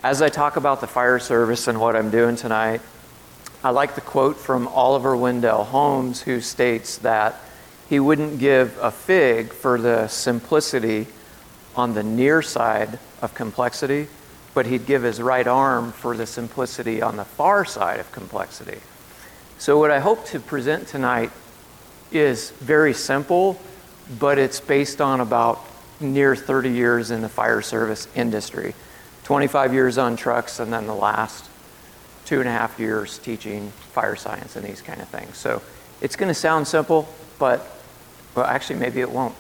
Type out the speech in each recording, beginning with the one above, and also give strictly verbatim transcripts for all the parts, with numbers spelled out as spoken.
As I talk about the fire service and what I'm doing tonight, I like the quote from Oliver Wendell Holmes, who states that he wouldn't give a fig for the simplicity on the near side of complexity, but he'd give his right arm for the simplicity on the far side of complexity. So what I hope to present tonight is very simple, but it's based on about near thirty years in the fire service industry. twenty-five years on trucks, and then the last two and a half years teaching fire science and these kind of things. So it's going to sound simple, but, well, actually, maybe it won't.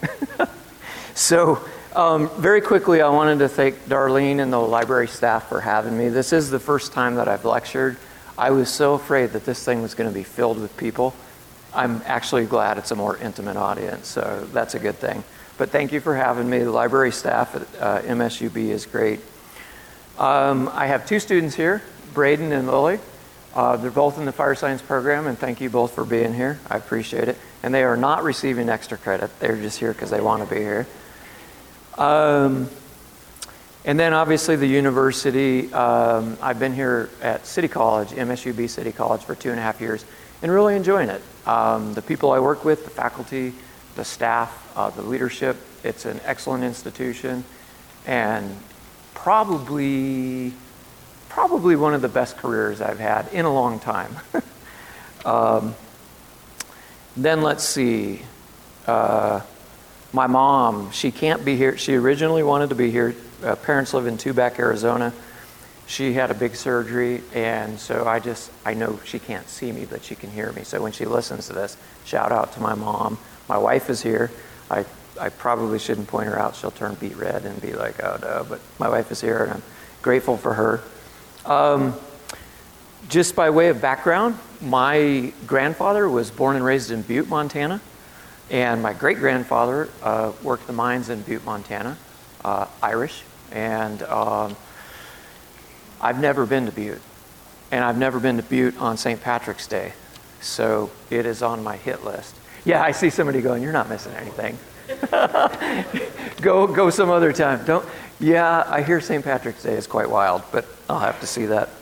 So um, very quickly, I wanted to thank Darlene and the library staff for having me. This is the first time that I've lectured. I was so afraid that this thing was going to be filled with people. I'm actually glad it's a more intimate audience, so that's a good thing. But thank you for having me. The library staff at uh, M S U B is great. Um, I have two students here, Braden and Lily. Uh, they're both in the fire science program, and thank you both for being here. I appreciate it. And they are not receiving extra credit. They're just here because they want to be here. Um, and then obviously the university. Um, I've been here at City College, M S U B City College, for two and a half years, and really enjoying it. Um, the people I work with, the faculty, the staff, uh, the leadership, it's an excellent institution, and probably probably one of the best careers I've had in a long time. um, then let's see. Uh, my mom, she can't be here. She originally wanted to be here. Uh, parents live in Tubac, Arizona. She had a big surgery, and so I just, I know she can't see me, but she can hear me. So when she listens to this, shout out to my mom. My wife is here. I, I probably shouldn't point her out. She'll turn beet red and be like, oh no, but my wife is here, and I'm grateful for her. Um, just by way of background, my grandfather was born and raised in Butte, Montana, and my great-grandfather uh, worked the mines in Butte, Montana, uh, Irish, and um, I've never been to Butte, and I've never been to Butte on Saint Patrick's Day, so it is on my hit list. Yeah, I see somebody going, you're not missing anything. go go some other time. Don't. Yeah, I hear Saint Patrick's Day is quite wild, but I'll have to see that.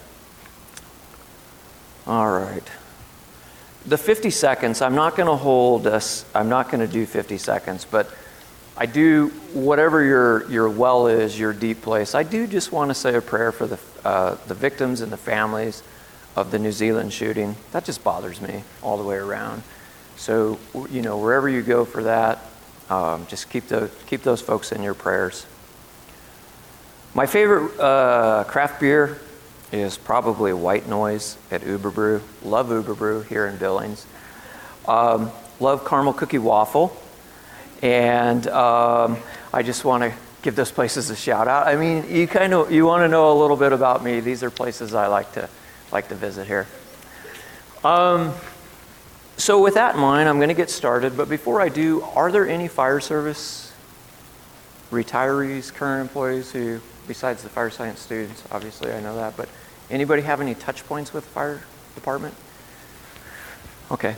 All right. The fifty seconds, I'm not going to hold us, I'm not going to do fifty seconds, but I do, whatever your, your well is, your deep place, I do just want to say a prayer for the, uh, the victims and the families of the New Zealand shooting. That just bothers me all the way around. So, you know, wherever you go for that, um, just keep those, keep those folks in your prayers. My favorite uh, craft beer is probably White Noise at Uber Brew. Love Uber Brew here in Billings. Um, love Caramel Cookie Waffle. And um, I just want to give those places a shout out. I mean, you kind of you want to know a little bit about me. These are places I like to like to visit here. Um, so with that in mind, I'm going to get started. But before I do, are there any fire service retirees, current employees who, besides the fire science students, obviously I know that, but anybody have any touch points with the fire department? Okay.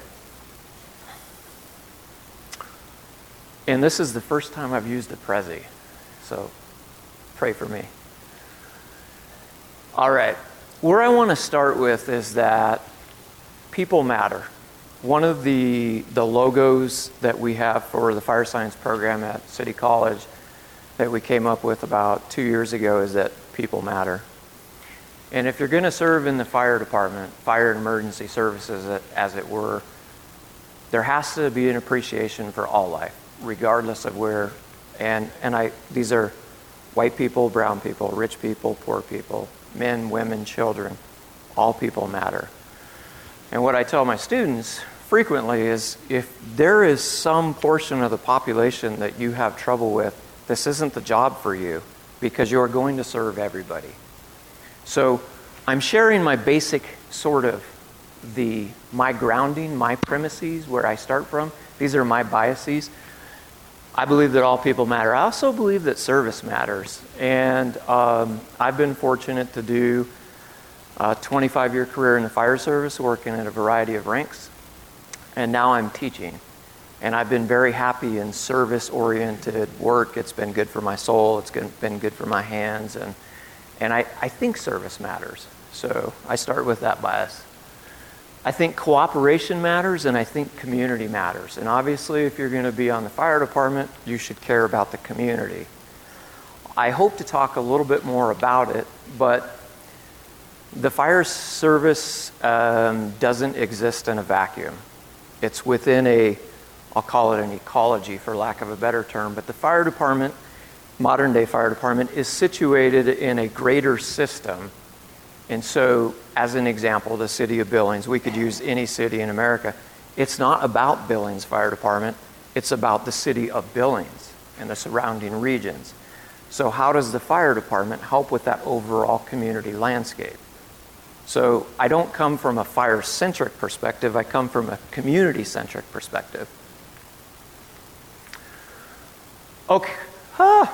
And this is the first time I've used a Prezi, so pray for me. All right, where I want to start with is that people matter. One of the, the logos that we have for the fire science program at City College that we came up with about two years ago is that people matter. And if you're going to serve in the fire department, fire and emergency services as it were, there has to be an appreciation for all life, regardless of where, and, and I, these are white people, brown people, rich people, poor people, men, women, children, all people matter. And what I tell my students frequently is if there is some portion of the population that you have trouble with, this isn't the job for you because you're going to serve everybody. So I'm sharing my basic sort of the, my grounding, my premises, where I start from. These are my biases. I believe that all people matter. I also believe that service matters. And um, I've been fortunate to do a twenty-five year career in the fire service, working at a variety of ranks. And now I'm teaching. And I've been very happy in service-oriented work. It's been good for my soul. It's been good for my hands. And And I, I think service matters. So I start with that bias. I think cooperation matters, and I think community matters. And obviously, if you're going to be on the fire department, you should care about the community. I hope to talk a little bit more about it, but the fire service um, doesn't exist in a vacuum. It's within a, I'll call it an ecology for lack of a better term, but the fire department, modern day fire department, is situated in a greater system. And so, as an example, the city of Billings, we could use any city in America. It's not about Billings Fire Department, it's about the city of Billings and the surrounding regions. So how does the fire department help with that overall community landscape? So I don't come from a fire-centric perspective, I come from a community-centric perspective. Okay. Ah.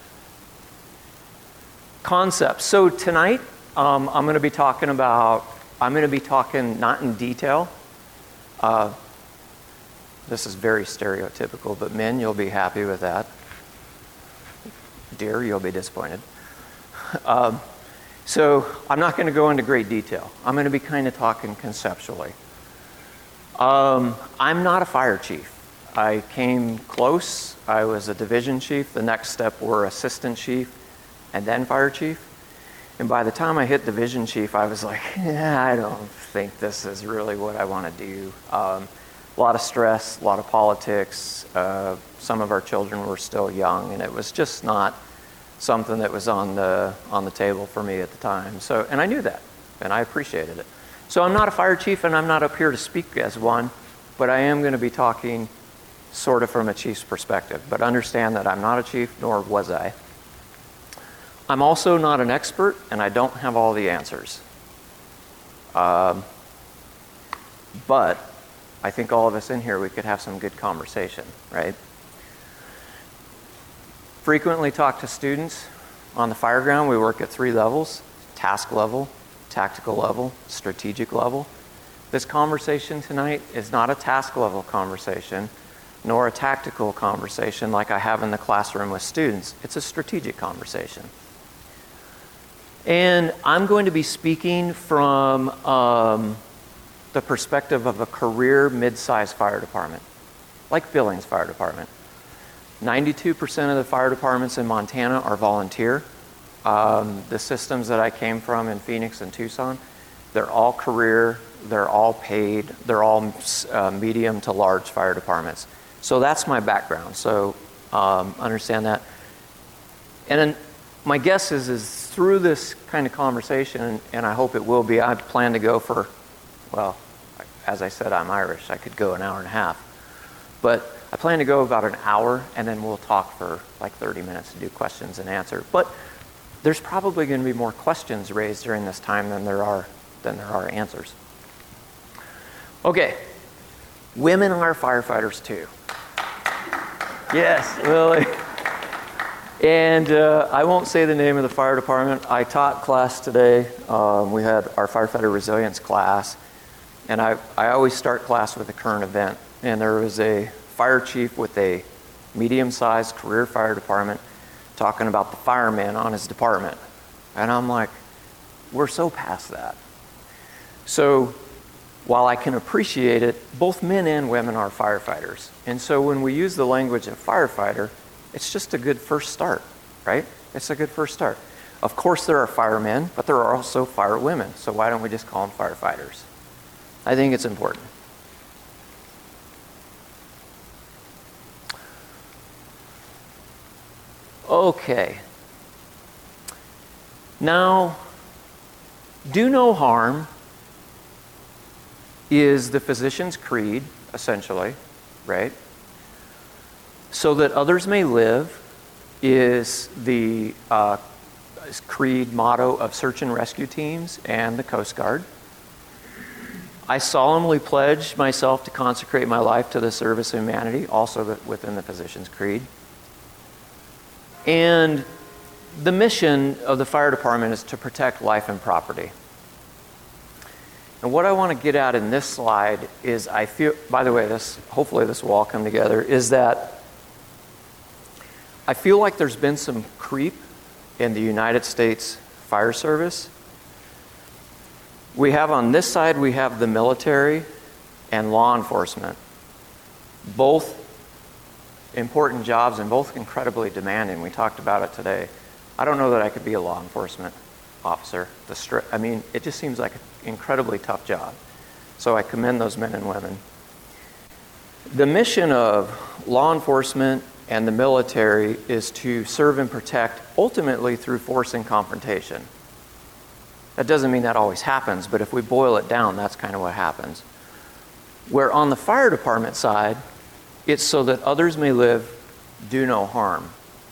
Concepts. So tonight, um, I'm going to be talking about, I'm going to be talking not in detail. Uh, this is very stereotypical, but men, you'll be happy with that. Dear, you'll be disappointed. Um, so I'm not going to go into great detail. I'm going to be kind of talking conceptually. Um, I'm not a fire chief. I came close. I was a division chief. The next step were assistant chief and then fire chief. And by the time I hit division chief, I was like, yeah, I don't think this is really what I want to do. Um, a lot of stress, a lot of politics. Uh, some of our children were still young, and it was just not something that was on the on the table for me at the time. So, and I knew that, and I appreciated it. So I'm not a fire chief, and I'm not up here to speak as one, but I am going to be talking sort of from a chief's perspective. But understand that I'm not a chief, nor was I. I'm also not an expert, and I don't have all the answers. Um, but I think all of us in here, we could have some good conversation, right? Frequently talk to students on the fire ground. We work at three levels: task level, tactical level, strategic level. This conversation tonight is not a task level conversation, nor a tactical conversation like I have in the classroom with students. It's a strategic conversation. And I'm going to be speaking from um, the perspective of a career mid-sized fire department, like Billings Fire Department. ninety-two percent of the fire departments in Montana are volunteer. Um, the systems that I came from in Phoenix and Tucson, they're all career, they're all paid, they're all uh, medium to large fire departments. So that's my background, so um, understand that. And then my guess is, is through this kind of conversation, and, and I hope it will be, I plan to go for, well, as I said, I'm Irish, I could go an hour and a half. But I plan to go about an hour, and then we'll talk for like thirty minutes to do questions and answer. But there's probably going to be more questions raised during this time than there are than there are answers. Okay, women are firefighters too. Yes, Lily. And uh, I won't say the name of the fire department. I taught class today. Um, we had our firefighter resilience class, and I I always start class with a current event. And there was a fire chief with a medium-sized career fire department talking about the firemen on his department. And I'm like, we're so past that. So while I can appreciate it, both men and women are firefighters. And so when we use the language of firefighter, it's just a good first start, right? It's a good first start. Of course there are firemen, but there are also firewomen. So why don't we just call them firefighters? I think it's important. Okay. Now, do no harm is the physician's creed, essentially, right? So that others may live is the uh, creed motto of search and rescue teams and the Coast Guard. I solemnly pledge myself to consecrate my life to the service of humanity, also within the physician's creed. And the mission of the fire department is to protect life and property. And what I want to get at in this slide is I feel, by the way, this hopefully this will all come together, is that I feel like there's been some creep in the United States fire service. We have on this side, we have the military and law enforcement. Both important jobs and both incredibly demanding. We talked about it today. I don't know that I could be a law enforcement officer. The stri- I mean, it just seems like an incredibly tough job. So I commend those men and women. The mission of law enforcement and the military is to serve and protect, ultimately through force and confrontation. That doesn't mean that always happens, but if we boil it down, that's kind of what happens. Where on the fire department side, it's so that others may live, do no harm.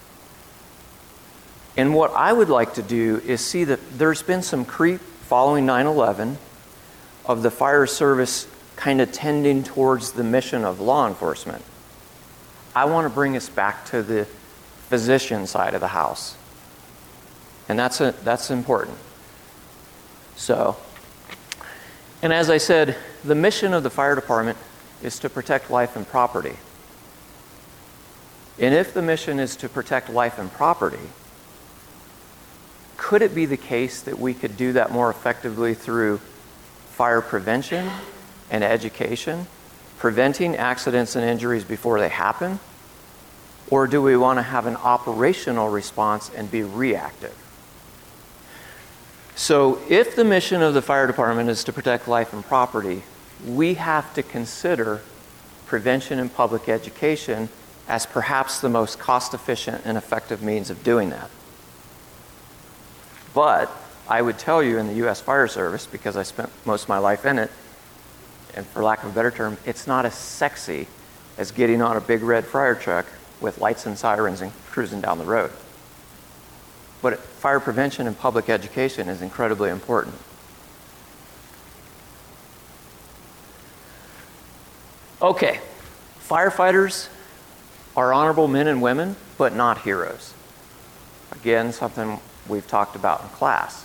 And what I would like to do is see that there's been some creep following nine eleven of the fire service kind of tending towards the mission of law enforcement. I want to bring us back to the physician side of the house. And that's a, that's important. So, and as I said, the mission of the fire department is to protect life and property. And if the mission is to protect life and property, could it be the case that we could do that more effectively through fire prevention and education, preventing accidents and injuries before they happen? Or do we want to have an operational response and be reactive? So if the mission of the fire department is to protect life and property, we have to consider prevention and public education as perhaps the most cost-efficient and effective means of doing that. But I would tell you in the U S Fire Service, because I spent most of my life in it, and for lack of a better term, it's not as sexy as getting on a big red fire truck with lights and sirens and cruising down the road. But fire prevention and public education is incredibly important. Okay, firefighters are honorable men and women, but not heroes. Again, something we've talked about in class.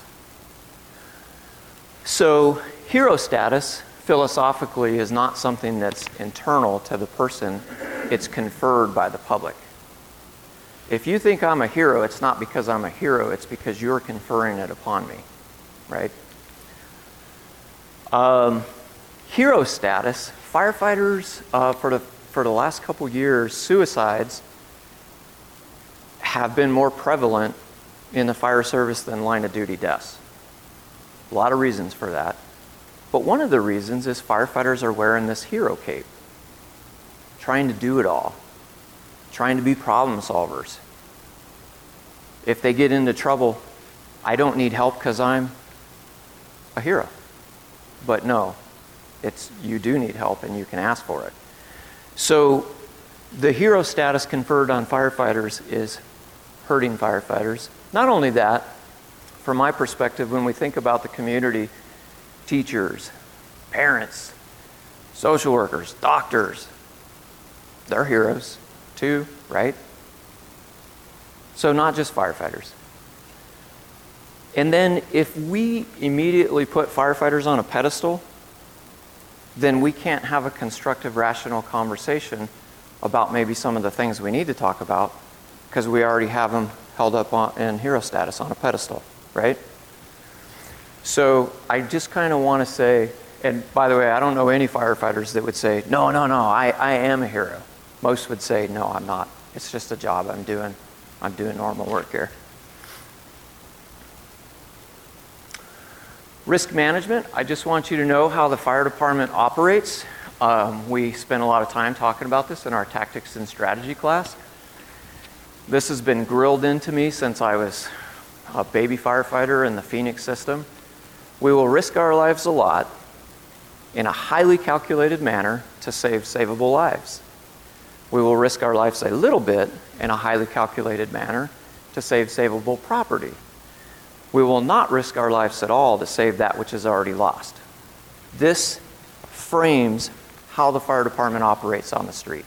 So, hero status, philosophically, is not something that's internal to the person. It's conferred by the public. If you think I'm a hero, it's not because I'm a hero, it's because you're conferring it upon me, right? Um, hero status, firefighters, uh, for the for the last couple years, suicides have been more prevalent in the fire service than line of duty deaths. A lot of reasons for that. But one of the reasons is firefighters are wearing this hero cape, trying to do it all, trying to be problem solvers. If they get into trouble, I don't need help because I'm a hero. But no, it's you do need help and you can ask for it. So the hero status conferred on firefighters is hurting firefighters. Not only that, from my perspective, when we think about the community, teachers, parents, social workers, doctors, they're heroes too, right? So not just firefighters. And then if we immediately put firefighters on a pedestal, then we can't have a constructive, rational conversation about maybe some of the things we need to talk about because we already have them held up on, in hero status on a pedestal, right? So I just kind of want to say, and by the way, I don't know any firefighters that would say, no, no, no, I, I am a hero. Most would say, no, I'm not. It's just a job I'm doing. I'm doing normal work here. Risk management, I just want you to know how the fire department operates. Um, we spent a lot of time talking about this in our tactics and strategy class. This has been grilled into me since I was a baby firefighter in the Phoenix system. We will risk our lives a lot in a highly calculated manner to save savable lives. We will risk our lives a little bit in a highly calculated manner to save savable property. We will not risk our lives at all to save that which is already lost. This frames how the fire department operates on the street.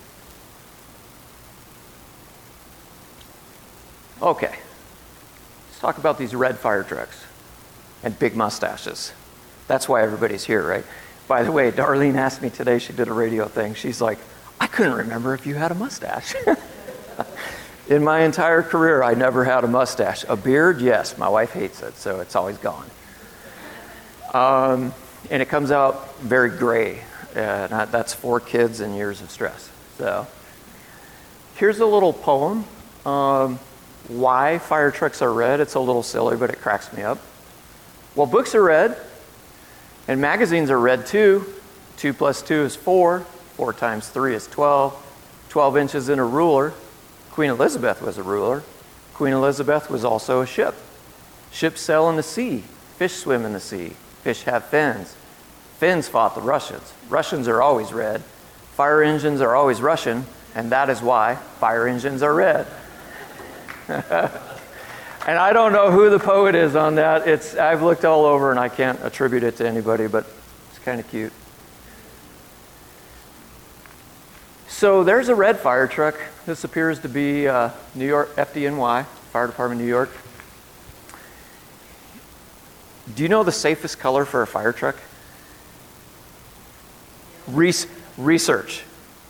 Okay, let's talk about these red fire trucks and big mustaches. That's why everybody's here, right? By the way, Darlene asked me today, she did a radio thing. She's like, I couldn't remember if you had a mustache. In my entire career, I never had a mustache. A beard, yes, my wife hates it, so it's always gone. Um, and it comes out very gray. Uh, not, that's four kids and years of stress. So here's a little poem. Um, why fire trucks are red. It's a little silly, but it cracks me up. Well, books are red, and magazines are red too. Two plus two is four. Four times three is twelve. Twelve inches in a ruler. Queen Elizabeth was a ruler. Queen Elizabeth was also a ship. Ships sail in the sea. Fish swim in the sea. Fish have fins. Finns fought the Russians. Russians are always red. Fire engines are always Russian, and that is why fire engines are red. And I don't know who the poet is on that. It's I've looked all over and I can't attribute it to anybody, but it's kind of cute. So there's a red fire truck. This appears to be uh, New York F D N Y, Fire Department, New York. Do you know the safest color for a fire truck? Res- research.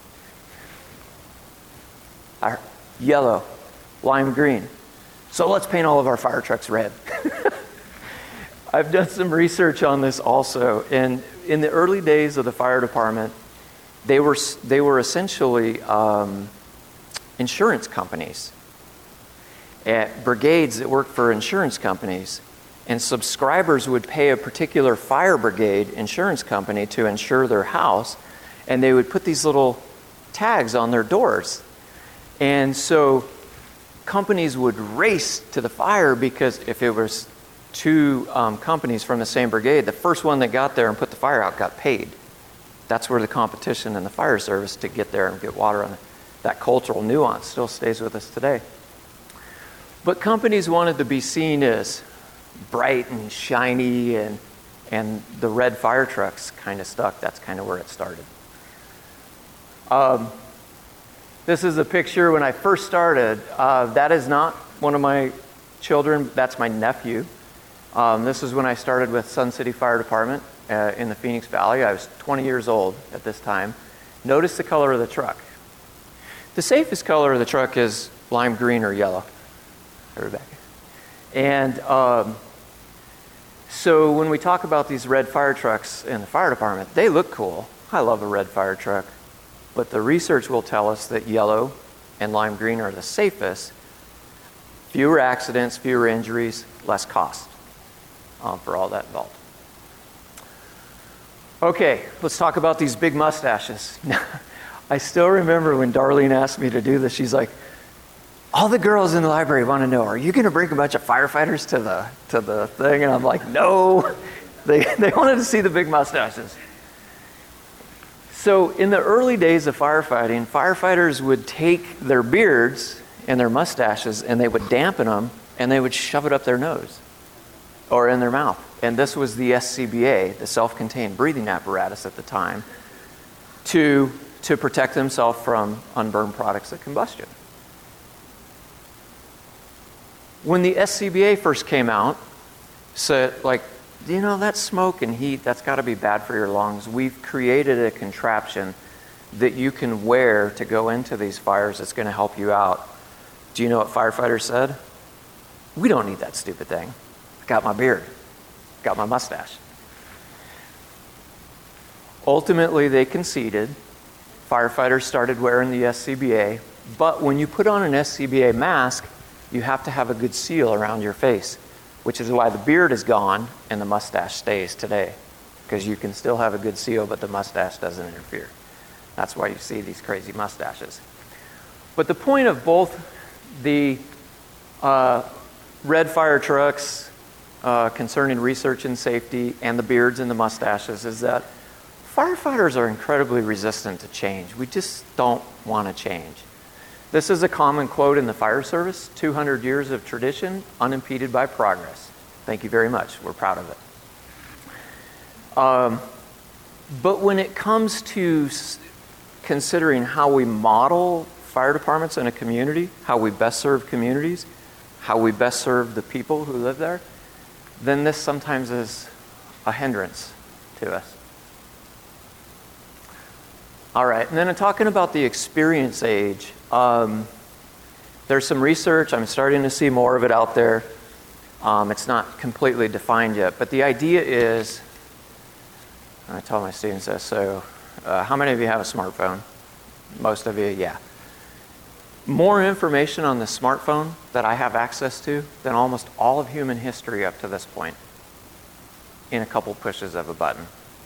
Our yellow, lime green. So let's paint all of our fire trucks red. I've done some research on this also, and in the early days of the fire department, they were they were essentially um, insurance companies, at brigades that worked for insurance companies, and subscribers would pay a particular fire brigade insurance company to insure their house, and they would put these little tags on their doors, and so companies would race to the fire because if it was two um, companies from the same brigade, the first one that got there and put the fire out got paid. That's where the competition in the fire service to get there and get water on it. That cultural nuance still stays with us today. But companies wanted to be seen as bright and shiny, and and the red fire trucks kind of stuck. That's kind of where it started. Um, this is a picture when I first started. Uh, that is not one of my children. That's my nephew. Um, this is when I started with Sun City Fire Department uh, in the Phoenix Valley. I was twenty years old at this time. Notice the color of the truck. The safest color of the truck is lime green or yellow. Hey, Rebecca. And um, so when we talk about these red fire trucks in the fire department, they look cool. I love a red fire truck. But the research will tell us that yellow and lime green are the safest. Fewer accidents, fewer injuries, less cost um, for all that involved. Okay, let's talk about these big mustaches. I still remember when Darlene asked me to do this. She's like, all the girls in the library want to know, are you going to bring a bunch of firefighters to the to the thing? And I'm like, no. They they wanted to see the big mustaches. So in the early days of firefighting, firefighters would take their beards and their mustaches and they would dampen them and they would shove it up their nose or in their mouth. And this was the S C B A, the self-contained breathing apparatus at the time, to, to protect themselves from unburned products of combustion. When the S C B A first came out, said, like, you know, that smoke and heat, that's got to be bad for your lungs. We've created a contraption that you can wear to go into these fires that's going to help you out. Do you know what firefighters said? We don't need that stupid thing. Got my beard. Got my mustache. Ultimately, they conceded. Firefighters started wearing the S C B A. But when you put on an S C B A mask, you have to have a good seal around your face, which is why the beard is gone and the mustache stays today, because you can still have a good seal, but the mustache doesn't interfere. That's why you see these crazy mustaches. But the point of both the uh, red fire trucks uh, concerning research and safety and the beards and the mustaches is that firefighters are incredibly resistant to change. We just don't want to change. This is a common quote in the fire service: two hundred years of tradition, unimpeded by progress. Thank you very much. We're proud of it. Um, but when it comes to s- considering how we model fire departments in a community, how we best serve communities, how we best serve the people who live there, then this sometimes is a hindrance to us. All right, and then in talking about the experience age, um, There's some research. I'm starting to see more of it out there. Um, it's not completely defined yet, but the idea is, I tell my students this, so uh, how many of you have a smartphone? Most of you, yeah. More information on the smartphone that I have access to than almost all of human history up to this point in a couple pushes of a button.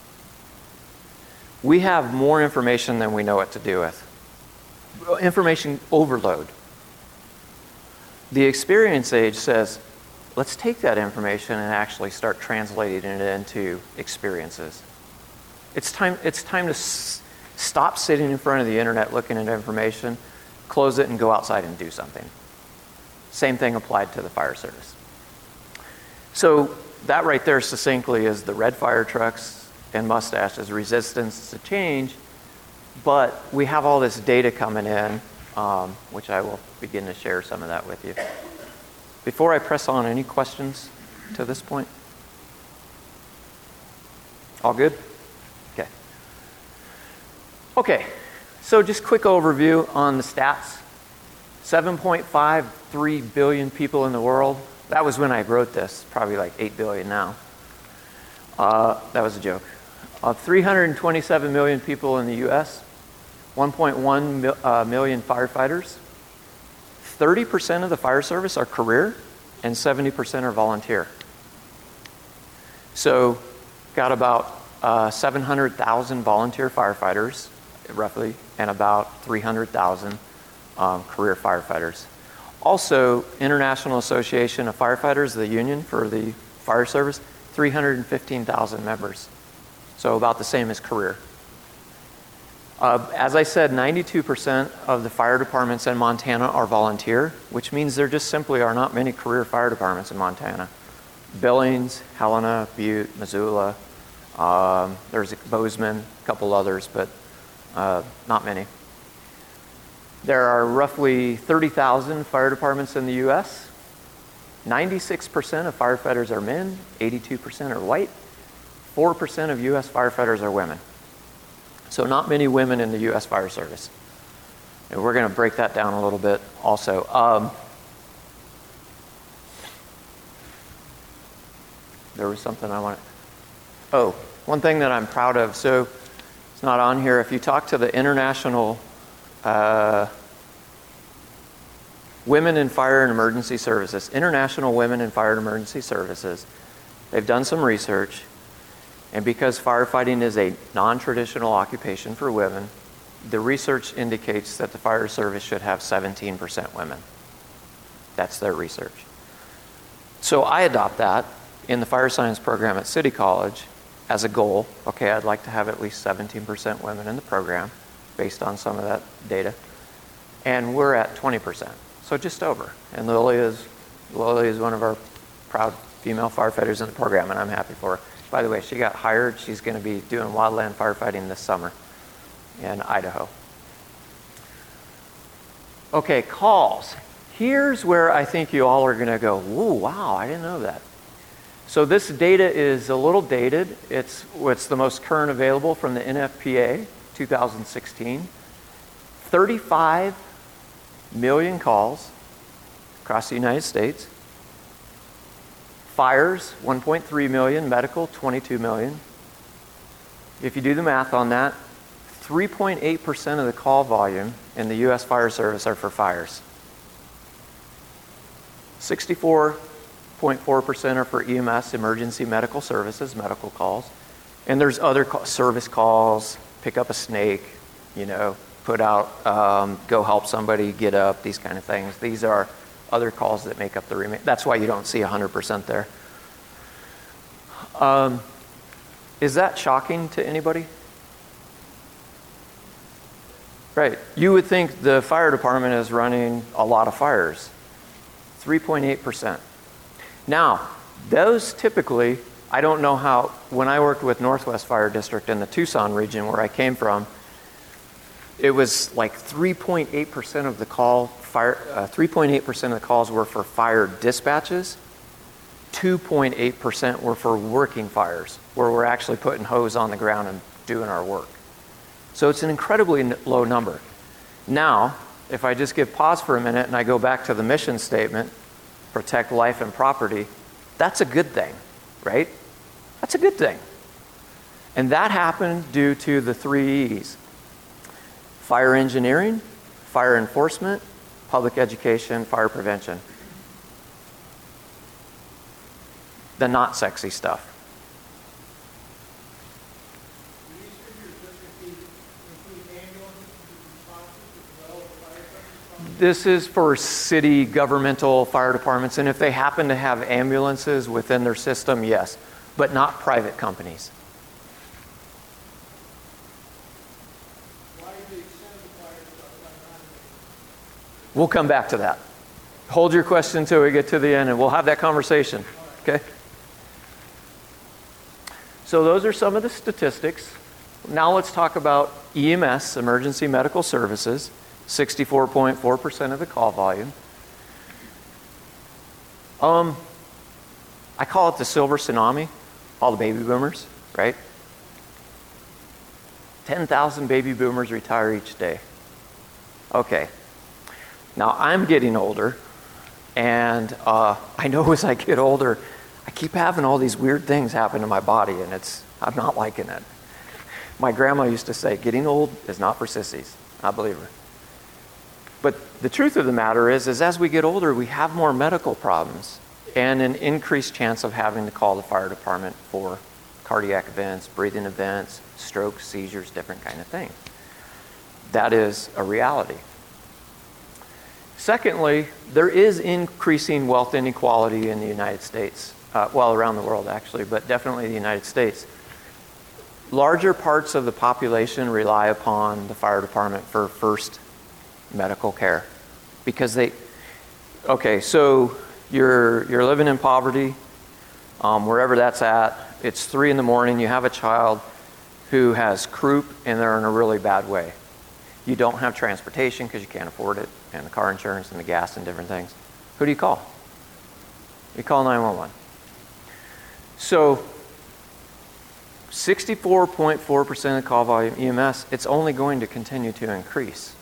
We have more information than we know what to do with. Information overload. The experience age says, let's take that information and actually start translating it into experiences. It's time, it's time to s- stop sitting in front of the internet looking at information, close it, and go outside and do something. Same thing applied to the fire service. So that right there succinctly is the red fire trucks and mustaches, resistance to change, but we have all this data coming in, um, which I will begin to share some of that with you. Before I press on, any questions to this point? All good? Okay. Okay, so just quick overview on the stats. seven point five three billion people in the world. That was when I wrote this, probably like eight billion now. Uh, that was a joke. Uh, three hundred twenty-seven million people in the U S, one point one mil, uh, million firefighters. thirty percent of the fire service are career and seventy percent are volunteer. So got about uh, seven hundred thousand volunteer firefighters, roughly, and about three hundred thousand um, career firefighters. Also, International Association of Firefighters, the union for the fire service, three hundred fifteen thousand members. So about the same as career. Uh, as I said, ninety-two percent of the fire departments in Montana are volunteer, which means there just simply are not many career fire departments in Montana. Billings, Helena, Butte, Missoula, um, there's Bozeman, a couple others, but uh, not many. There are roughly thirty thousand fire departments in the U S. ninety-six percent of firefighters are men, eighty-two percent are white, four percent of U S firefighters are women. So not many women in the U S Fire Service. And we're going to break that down a little bit also. Um, there was something I wanted. Oh, one thing that I'm proud of. So it's not on here. If you talk to the International uh, Women in Fire and Emergency Services, International Women in Fire and Emergency Services, they've done some research. And because firefighting is a non-traditional occupation for women, the research indicates that the fire service should have seventeen percent women. That's their research. So I adopt that in the fire science program at City College as a goal. Okay, I'd like to have at least seventeen percent women in the program based on some of that data. And we're at twenty percent, so just over. And Lily is, Lily is one of our proud female firefighters in the program, and I'm happy for her. By the way, she got hired. She's going to be doing wildland firefighting this summer in Idaho. Okay, calls. Here's where I think you all are going to go, whoa, wow, I didn't know that. So this data is a little dated. It's what's the most current available from the N F P A, two thousand sixteen. thirty-five million calls across the United States. Fires, one point three million, medical, twenty-two million. If you do the math on that, three point eight percent of the call volume in the U S Fire Service are for fires. sixty-four point four percent are for E M S, emergency medical services, medical calls. And there's other call, service calls, pick up a snake, you know, put out, um, go help somebody get up, these kind of things. These are other calls that make up the remaining. That's why you don't see one hundred percent there. Um, is that shocking to anybody? Right. You would think the fire department is running a lot of fires. three point eight percent. Now, those typically, I don't know how, when I worked with Northwest Fire District in the Tucson region where I came from, it was like three point eight percent of the call fire, uh, three point eight percent of the calls were for fire dispatches. two point eight percent were for working fires, where we're actually putting hose on the ground and doing our work. So it's an incredibly low number. Now, if I just give pause for a minute and I go back to the mission statement, protect life and property, that's a good thing, right? That's a good thing. And that happened due to the three E's: fire engineering, fire enforcement, public education, fire prevention. The not sexy stuff. This is for city governmental fire departments, and if they happen to have ambulances within their system, yes, but not private companies. We'll come back to that. Hold your question until we get to the end, and we'll have that conversation, okay? So those are some of the statistics. Now let's talk about E M S, emergency medical services, sixty-four point four percent of the call volume. Um, I call it the silver tsunami, all the baby boomers, right? ten thousand baby boomers retire each day. Okay. Now I'm getting older, and uh, I know as I get older, I keep having all these weird things happen to my body, and it's I'm not liking it. My grandma used to say, getting old is not for sissies. I believe her. But the truth of the matter is, is as we get older, we have more medical problems and an increased chance of having to call the fire department for cardiac events, breathing events, strokes, seizures, different kind of things. That is a reality. Secondly, there is increasing wealth inequality in the United States. Uh, well, around the world, actually, but definitely the United States. Larger parts of the population rely upon the fire department for first medical care because they, okay, so you're, you're living in poverty, um, wherever that's at, it's three in the morning, you have a child who has croup and they're in a really bad way. You don't have transportation because you can't afford it, and the car insurance and the gas and different things. Who do you call? You call nine one one. So sixty-four point four percent of the call volume E M S, it's only going to continue to increase.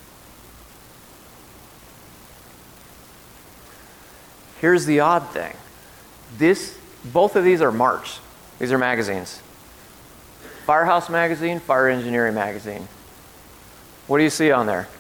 Here's the odd thing. This, both of these are March. These are magazines. Firehouse Magazine, Fire Engineering Magazine. What do you see on there?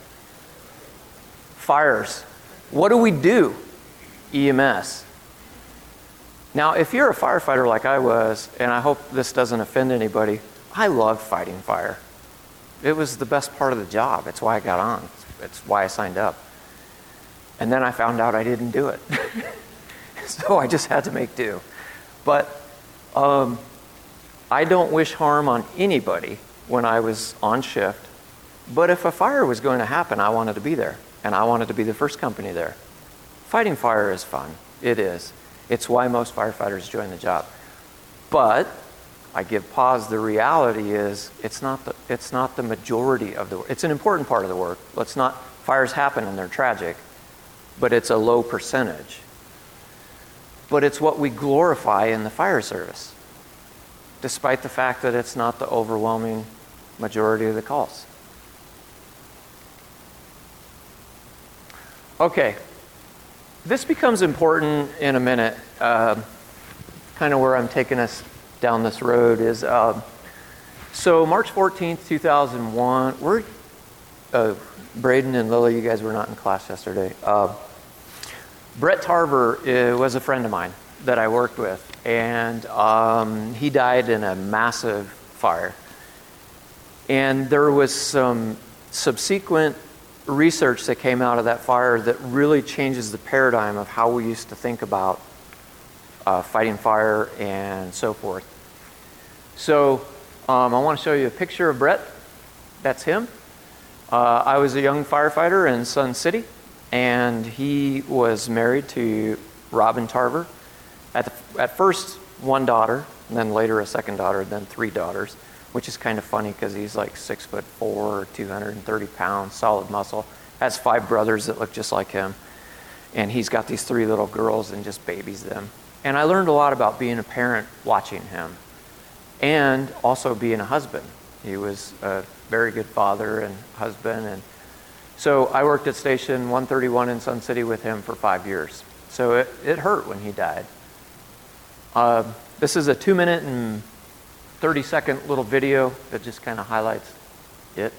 Fires. What do we do? E M S. Now, if you're a firefighter like I was, and I hope this doesn't offend anybody, I loved fighting fire. It was the best part of the job. It's why I got on. It's why I signed up. And then I found out I didn't do it. So I just had to make do. But um, I don't wish harm on anybody when I was on shift. But if a fire was going to happen, I wanted to be there. And I wanted to be the first company there. Fighting fire is fun. It is. It's why most firefighters join the job. But I give pause. The reality is it's not the, it's not the majority of the work. It's an important part of the work. Let's not, fires happen and they're tragic, but it's a low percentage. But it's what we glorify in the fire service, despite the fact that it's not the overwhelming majority of the calls. Okay. This becomes important in a minute. Uh, kind of where I'm taking us down this road is, uh, so March fourteenth, two thousand one, we're, uh, Braden and Lily, you guys were not in class yesterday. Uh, Brett Tarver uh, was a friend of mine that I worked with, and um, he died in a massive fire. And there was some subsequent research that came out of that fire that really changes the paradigm of how we used to think about uh, fighting fire and so forth. So um, I want to show you a picture of Brett. That's him. Uh, I was a young firefighter in Sun City, and he was married to Robin Tarver. At, the, at first, one daughter, and then later a second daughter, then three daughters, which is kind of funny because he's like six foot four, two hundred thirty pounds, solid muscle, has five brothers that look just like him. And he's got these three little girls and just babies them. And I learned a lot about being a parent watching him and also being a husband. He was a very good father and husband. And So I worked at Station one thirty-one in Sun City with him for five years. So it, it hurt when he died. Uh, this is a two minute and thirty second little video that just kind of highlights it.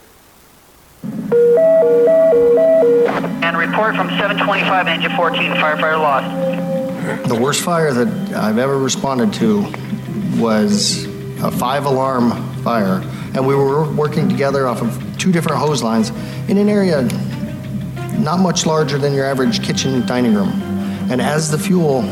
And report from seven twenty-five, engine fourteen, firefighter lost. The worst fire that I've ever responded to was a five alarm fire. And we were working together off of two different hose lines in an area not much larger than your average kitchen dining room. And as the fuel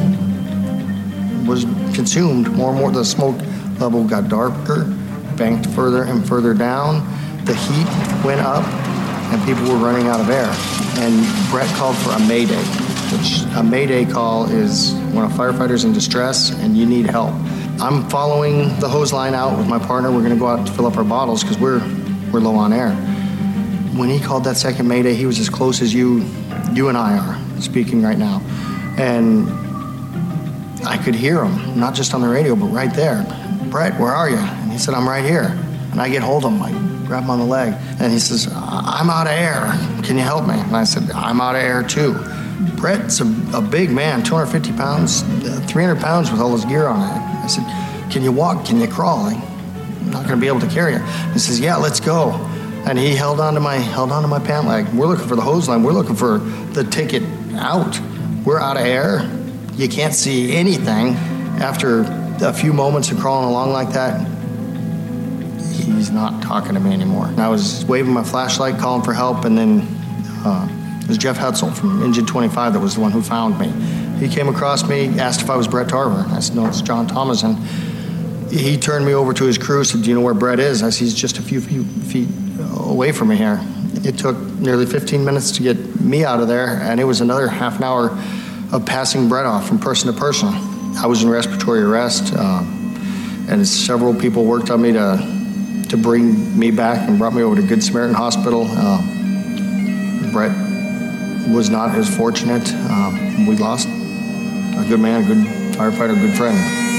was consumed, more and more the smoke level got darker, banked further and further down. The heat went up, and people were running out of air. And Brett called for a mayday, which a mayday call is when a firefighter's in distress and you need help. I'm following the hose line out with my partner. We're going to go out to fill up our bottles because we're we're low on air. When he called that second mayday, he was as close as you you and I are speaking right now. And I could hear him, not just on the radio, but right there. Brett, where are you? And he said, I'm right here. And I get hold of him, I grab him on the leg. And he says, I'm out of air. Can you help me? And I said, I'm out of air too. Brett's a, a big man, two hundred fifty pounds, three hundred pounds with all his gear on it. I said, can you walk? Can you crawl? I'm not going to be able to carry you. He says, yeah, let's go. And he held onto my held onto my pant leg. We're looking for the hose line. We're looking for the ticket out. We're out of air. You can't see anything. After a few moments of crawling along like that, he's not talking to me anymore. And I was waving my flashlight, calling for help, and then uh, it was Jeff Hetzel from Engine twenty-five that was the one who found me. He came across me, asked if I was Brett Tarver. I said, no, it's John Thomas. And he turned me over to his crew, said, do you know where Brett is? I said, he's just a few, few feet away from me here. It took nearly fifteen minutes to get me out of there, and it was another half an hour of passing Brett off from person to person. I was in respiratory arrest, uh, and several people worked on me to to bring me back and brought me over to Good Samaritan Hospital. Uh, Brett was not as fortunate. Uh, we lost a good man, a good firefighter, a good friend.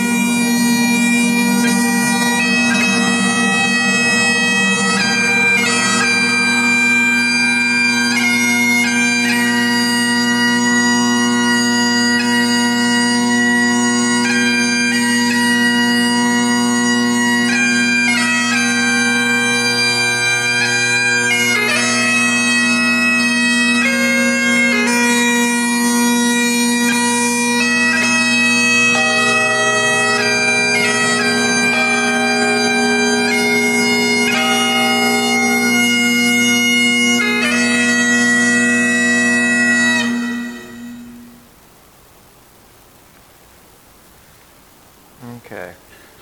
Okay.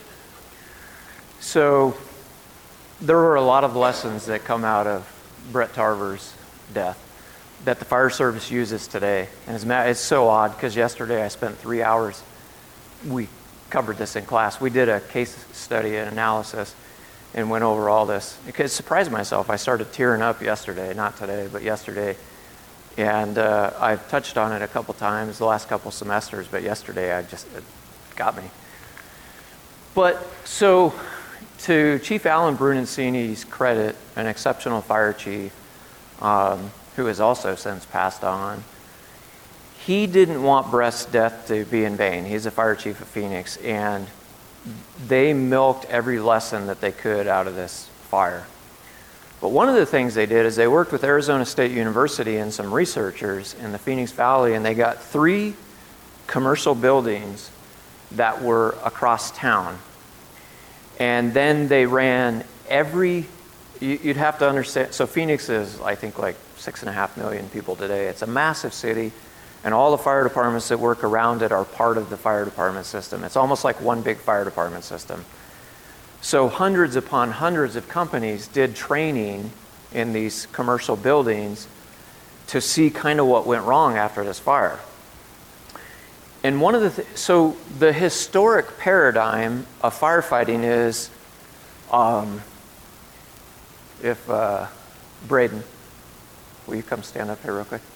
So there were a lot of lessons that come out of Brett Tarver's death that the fire service uses today. And it's, it's so odd because yesterday I spent three hours, we covered this in class. We did a case study and analysis and went over all this. It surprised myself. I started tearing up yesterday, not today, but yesterday. And uh, I've touched on it a couple times the last couple semesters, but yesterday I just, it got me. But so, to Chief Alan Brunencini's credit, an exceptional fire chief, um, who has also since passed on, he didn't want Brett's death to be in vain. He's a fire chief of Phoenix, and they milked every lesson that they could out of this fire. But one of the things they did is they worked with Arizona State University and some researchers in the Phoenix Valley, and they got three commercial buildings that were across town. And then they ran every, you'd have to understand, so Phoenix is, I think, like six and a half million people today. It's a massive city, and all the fire departments that work around it are part of the fire department system. It's almost like one big fire department system. So hundreds upon hundreds of companies did training in these commercial buildings to see kind of what went wrong after this fire. And one of the, th- so the historic paradigm of firefighting is, um, if, uh, Braden, will you come stand up here real quick?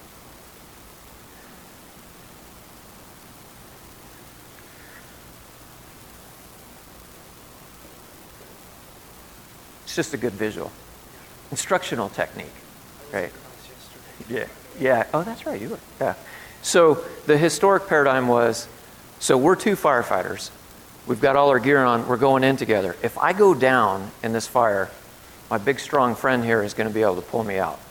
It's just a good visual. Instructional technique, right? Yeah, yeah. Oh, that's right, you were. Yeah. So the historic paradigm was, so we're two firefighters. We've got all our gear on. We're going in together. If I go down in this fire, my big strong friend here is going to be able to pull me out.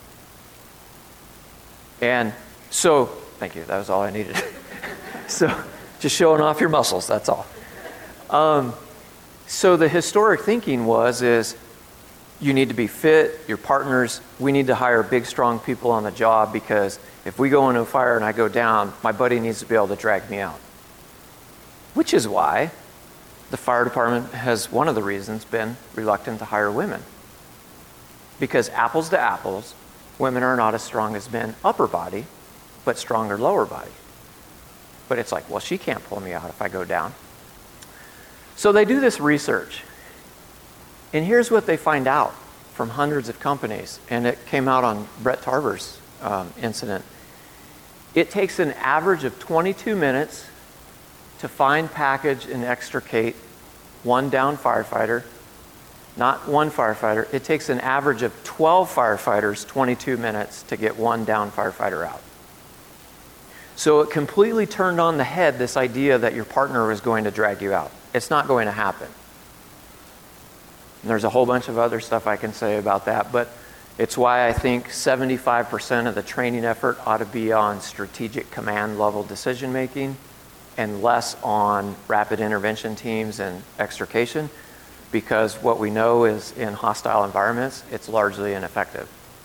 And so, thank you. That was all I needed. So, just showing off your muscles. That's all. Um, so the historic thinking was is you need to be fit. Your partners. We need to hire big, strong people on the job because if we go into a fire and I go down, my buddy needs to be able to drag me out. Which is why the fire department has, one of the reasons, been reluctant to hire women. Because apples to apples, women are not as strong as men upper body, but stronger lower body. But it's like, well, she can't pull me out if I go down. So they do this research. And here's what they find out from hundreds of companies. And it came out on Brett Tarver's um, incident. It takes an average of twenty-two minutes to find, package, and extricate one downed firefighter. Not one firefighter. It takes an average of twelve firefighters twenty-two minutes to get one downed firefighter out. So it completely turned on the head this idea that your partner was going to drag you out. It's not going to happen. And there's a whole bunch of other stuff I can say about that, but it's why I think seventy-five percent of the training effort ought to be on strategic command level decision making and less on rapid intervention teams and extrication, because what we know is in hostile environments, it's largely ineffective.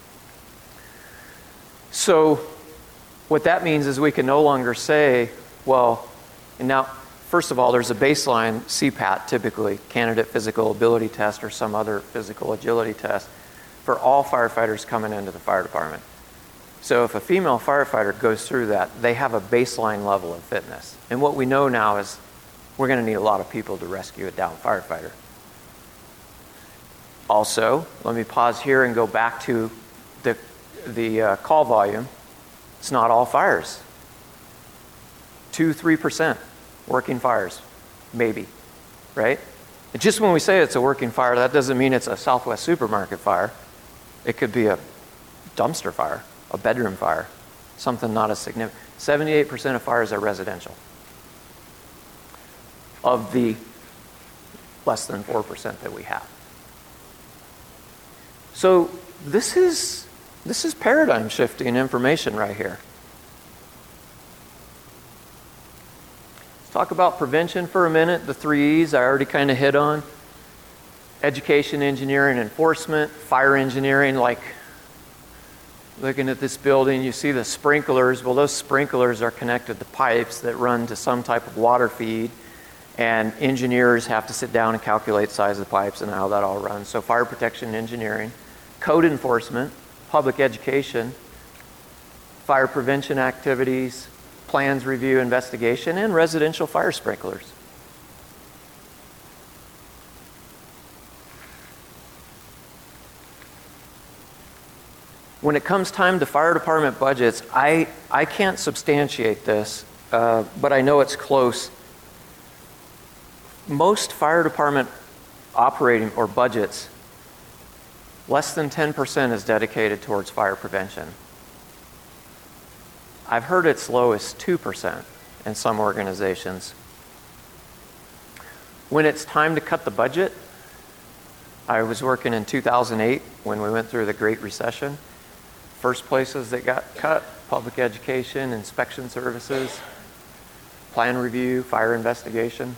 So what that means is we can no longer say, well, and now, first of all, there's a baseline C PAT, typically, candidate physical ability test or some other physical agility test for all firefighters coming into the fire department. So if a female firefighter goes through that, they have a baseline level of fitness. And what we know now is we're going to need a lot of people to rescue a downed firefighter. Also, let me pause here and go back to the, the uh, call volume. It's not all fires. Two, three percent working fires, maybe, right? And just when we say it's a working fire, that doesn't mean it's a Southwest supermarket fire. It could be a dumpster fire, a bedroom fire, something not as significant. seventy-eight percent of fires are residential. Of the less than four percent that we have. So this is this is paradigm shifting information right here. Let's talk about prevention for a minute. The three E's I already kind of hit on. Education, engineering, enforcement, fire engineering, like looking at this building, you see the sprinklers. Well, those sprinklers are connected to pipes that run to some type of water feed, and engineers have to sit down and calculate the size of the pipes and how that all runs. So fire protection engineering, code enforcement, public education, fire prevention activities, plans review, investigation, and residential fire sprinklers. When it comes time to fire department budgets, I, I can't substantiate this, uh, but I know it's close. Most fire department operating or budgets, less than ten percent is dedicated towards fire prevention. I've heard it's low as two percent in some organizations. When it's time to cut the budget, I was working in two thousand eight when we went through the Great Recession. First places that got cut, public education, inspection services, plan review, fire investigation.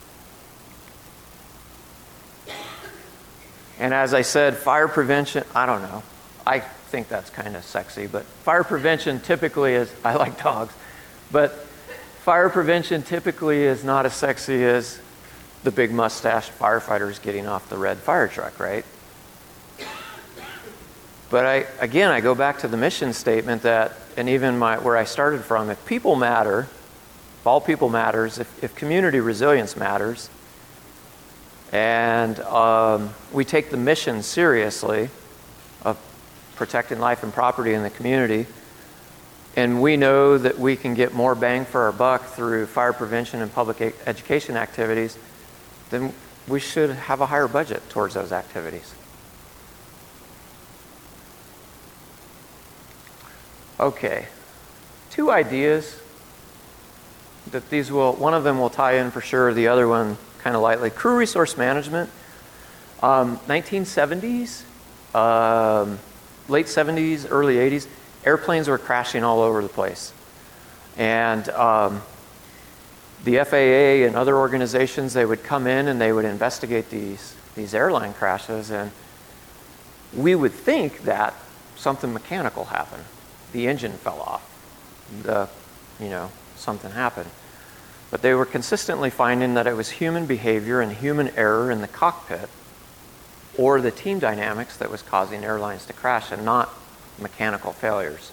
And as I said, fire prevention, I don't know. I think that's kind of sexy, but fire prevention typically is, I like dogs, but fire prevention typically is not as sexy as the big mustached firefighters getting off the red fire truck, right? But I, again, I go back to the mission statement that, and even my, where I started from, if people matter, if all people matters, if, if community resilience matters, and um, we take the mission seriously of protecting life and property in the community, and we know that we can get more bang for our buck through fire prevention and public e- education activities, then we should have a higher budget towards those activities. Okay, two ideas that these will, one of them will tie in for sure, the other one kind of lightly. Crew resource management, um, nineteen seventies, um, late seventies, early eighties, airplanes were crashing all over the place. And um, the F A A and other organizations, they would come in and they would investigate these, these airline crashes, and we would think that something mechanical happened. The engine fell off, the, you know, something happened. But they were consistently finding that it was human behavior and human error in the cockpit or the team dynamics that was causing airlines to crash, and not mechanical failures.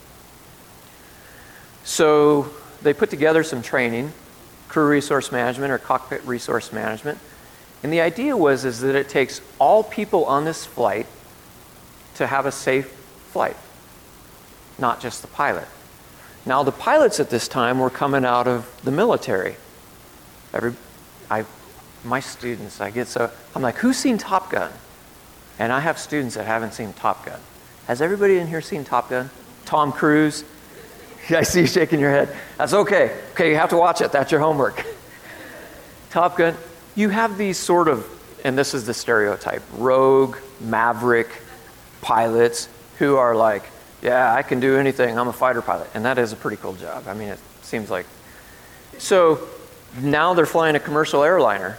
So they put together some training, crew resource management or cockpit resource management. And the idea was is that it takes all people on this flight to have a safe flight, not just the pilot. Now, the pilots at this time were coming out of the military. Every, I, my students, I get so, I'm like, who's seen Top Gun? And I have students that haven't seen Top Gun. Has everybody in here seen Top Gun? Tom Cruise? I see you shaking your head. That's okay. Okay, you have to watch it. That's your homework. Top Gun, you have these sort of, and this is the stereotype, rogue, maverick pilots who are like, yeah, I can do anything. I'm a fighter pilot. And that is a pretty cool job. I mean, it seems like. So now they're flying a commercial airliner,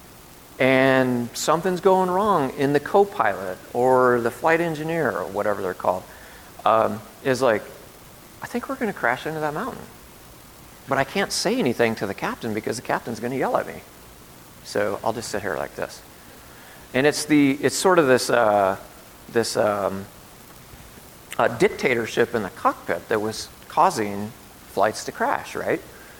and something's going wrong in the co-pilot or the flight engineer or whatever they're called, um, is like, I think we're going to crash into that mountain. But I can't say anything to the captain because the captain's going to yell at me. So I'll just sit here like this. And it's the it's sort of this uh, this um, uh, dictatorship in the cockpit that was causing flights to crash, right?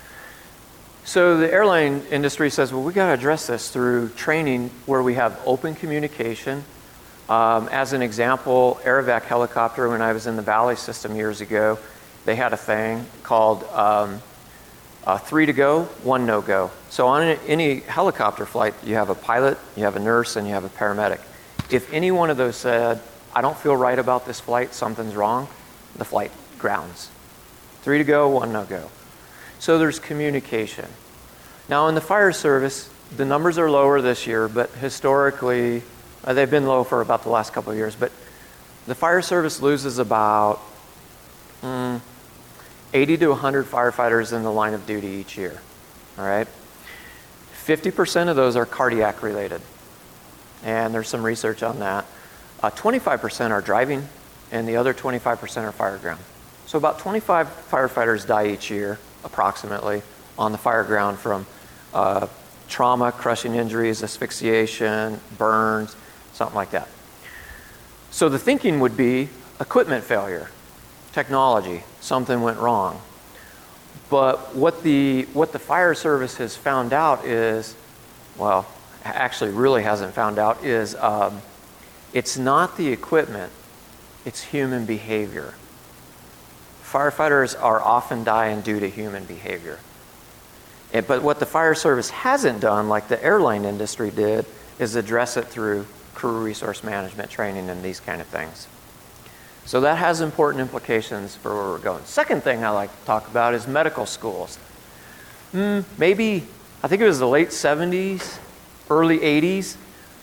So the airline industry says, well, we got to address this through training where we have open communication. Um, as an example, Aerovac helicopter, when I was in the Valley system years ago, they had a thing called um, uh, three to go, one no go. So on any helicopter flight, you have a pilot, you have a nurse, and you have a paramedic. If any one of those said, I don't feel right about this flight, something's wrong, the flight grounds. Three to go, one no go. So there's communication. Now in the fire service, the numbers are lower this year, but historically, uh, they've been low for about the last couple of years, but the fire service loses about mm, eighty to one hundred firefighters in the line of duty each year, all right? fifty percent of those are cardiac related, and there's some research on that. Uh, twenty-five percent are driving, and the other twenty-five percent are fire ground. So about twenty-five firefighters die each year, approximately, on the fire ground from uh, trauma, crushing injuries, asphyxiation, burns, something like that. So the thinking would be equipment failure, technology, something went wrong. But what the, what the fire service has found out is, well, actually really hasn't found out, is um, it's not the equipment, it's human behavior. Firefighters are often dying due to human behavior. And, but what the fire service hasn't done, like the airline industry did, is address it through crew resource management training and these kind of things. So that has important implications for where we're going. Second thing I like to talk about is medical schools. Mm, maybe, I think it was the late seventies, early eighties,